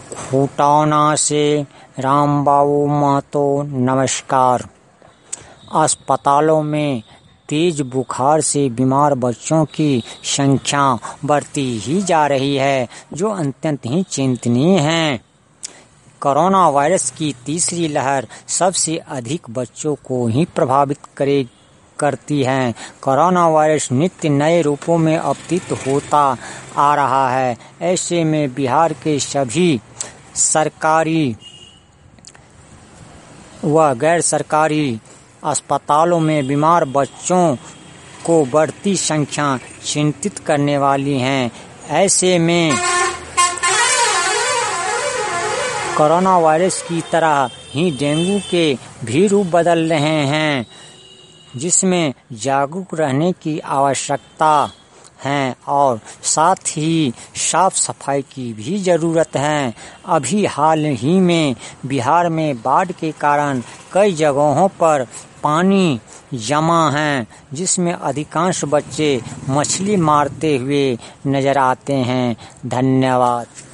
खूटाना से रामबाबू महतो। नमस्कार। अस्पतालों में तेज बुखार से बीमार बच्चों की संख्या बढ़ती ही जा रही है, जो अत्यंत ही चिंतनीय है। कोरोना वायरस की तीसरी लहर सबसे अधिक बच्चों को ही प्रभावित करती है। कोरोना वायरस नित्य नए रूपों में अवतीत होता आ रहा है। ऐसे में बिहार के सभी सरकारी व गैर सरकारी अस्पतालों में बीमार बच्चों को बढ़ती संख्या चिंतित करने वाली है। ऐसे में कोरोना वायरस की तरह ही डेंगू के भी रूप बदल रहे हैं, जिसमें जागरूक रहने की आवश्यकता है और साथ ही साफ सफाई की भी ज़रूरत है। अभी हाल ही में बिहार में बाढ़ के कारण कई जगहों पर पानी जमा है, जिसमें अधिकांश बच्चे मछली मारते हुए नजर आते हैं। धन्यवाद।